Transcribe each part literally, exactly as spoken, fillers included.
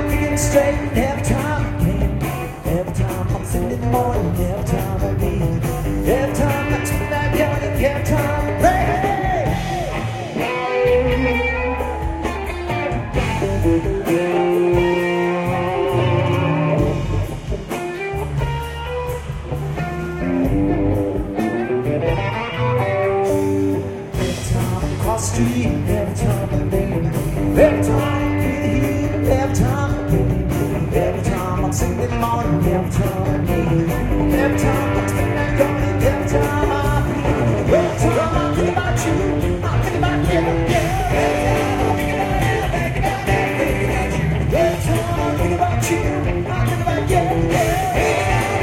I'm thinking straight every time I can. Every time I'm sitting in the morning, every time I leave, every time I turn that yawning, every time I pray. Street, every time I leave, every time I get here, every time I leave, every time I'm singing in the morning, every time I leave, every time I turn that yawning, every time I leave, every time I think about you, I think about you, yeah. Every time I think about you, I think about you, yeah.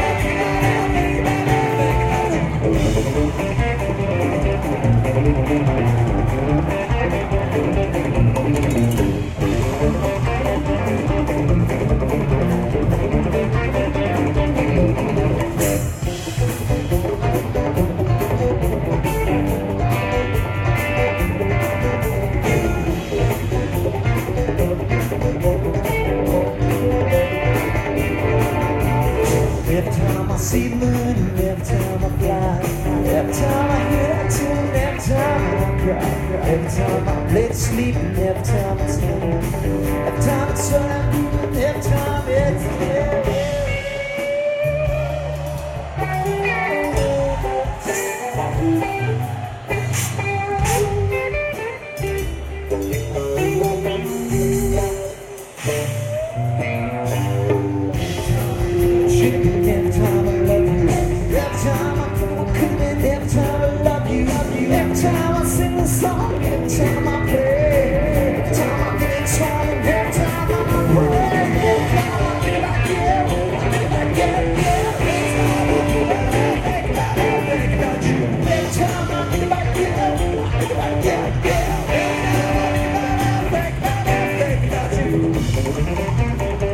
Every time I see the moon, every time I fly, every time I hear that tune, every time I cry, every time I play to sleep, and every time I sleep, every time it's what I'm doing, every time it's yeah. Every time I love you, every time I come coming, every time I love you, love you, every time I sing the song, every time I play, every time I get excited, every time I pray, every time I think about you, I think about you, yeah. Every time I think about you, I think about you, yeah. Every time I think about you, I think about you.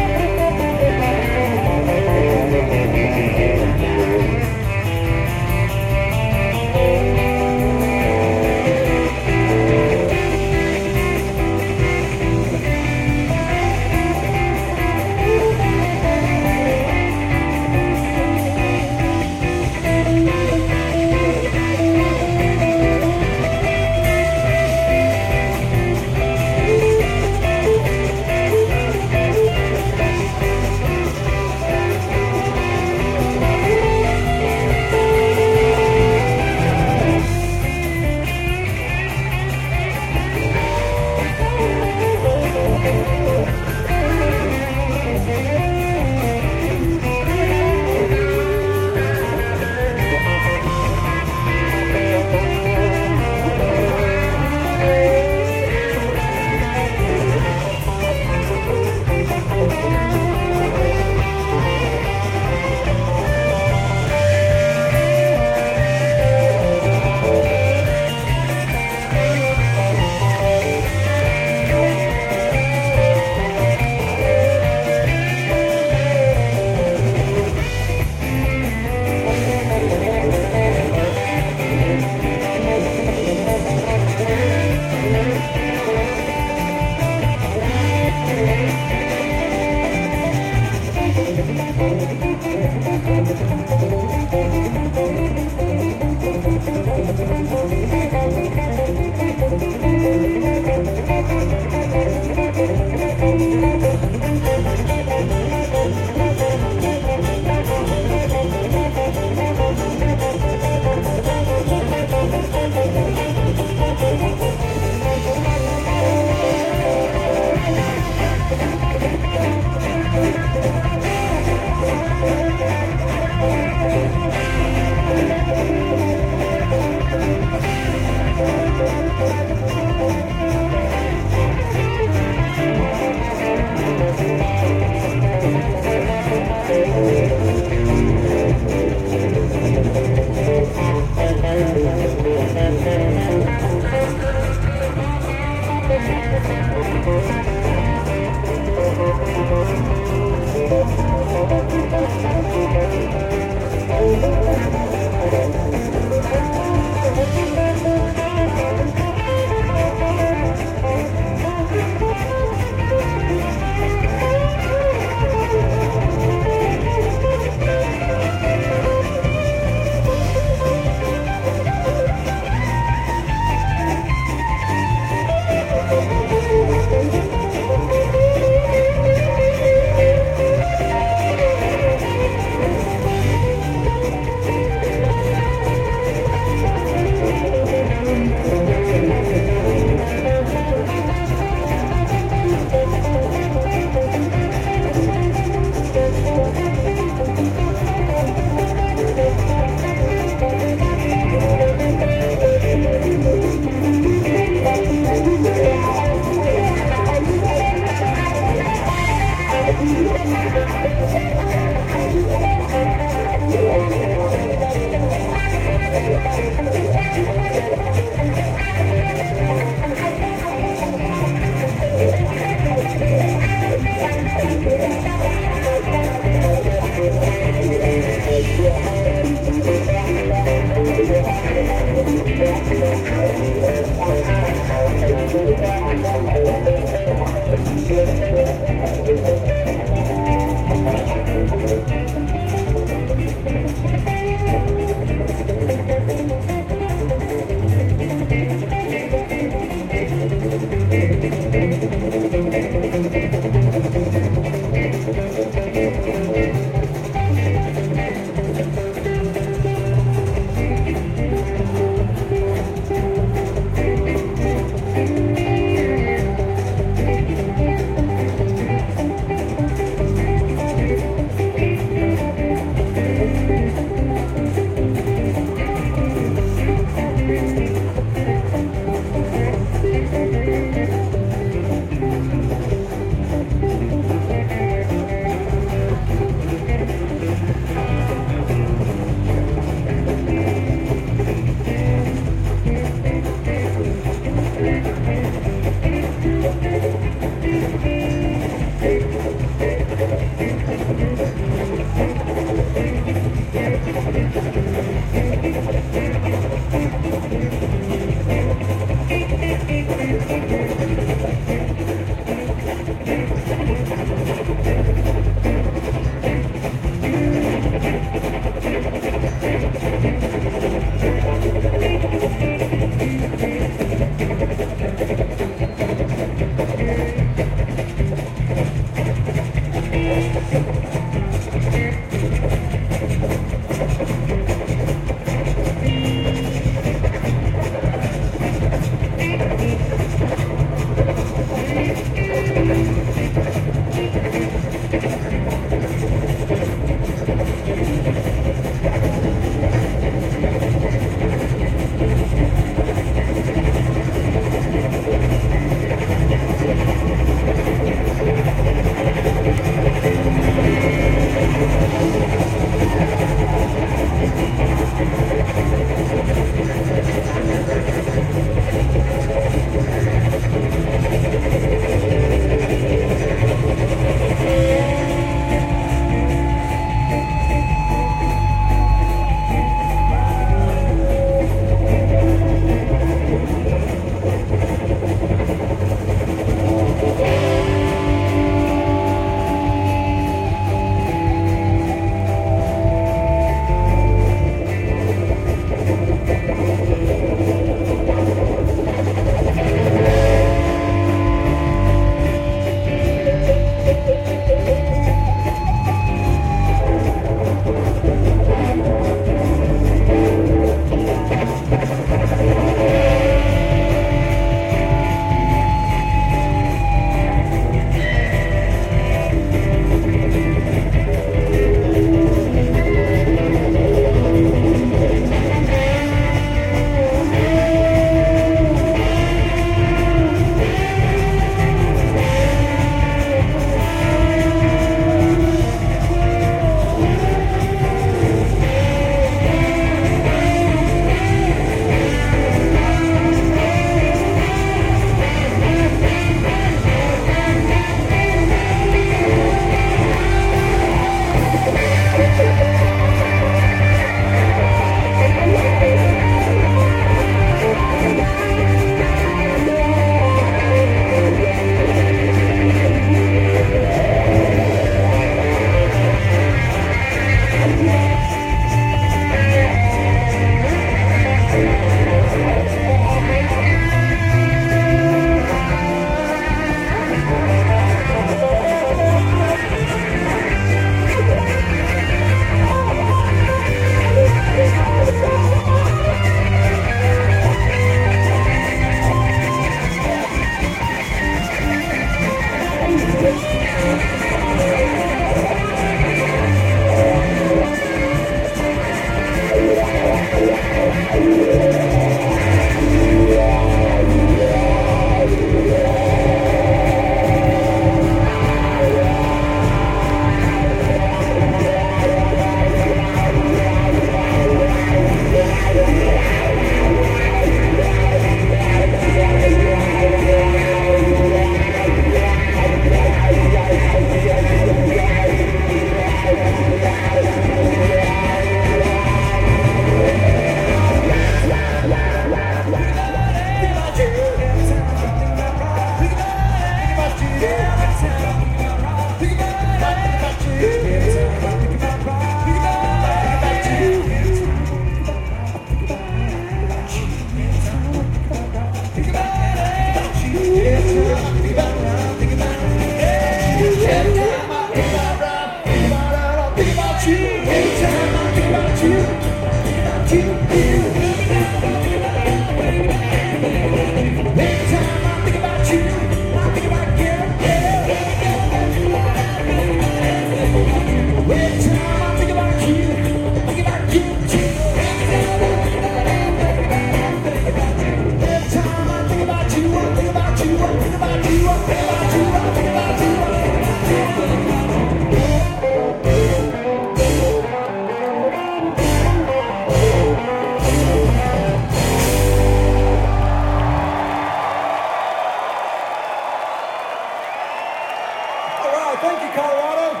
Thank you, Colorado.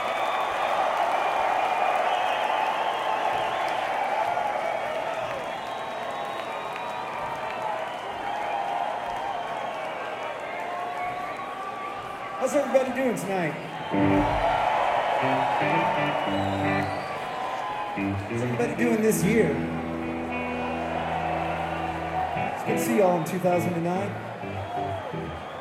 How's everybody doing tonight? How's everybody doing this year? It's good to see y'all in two thousand nine.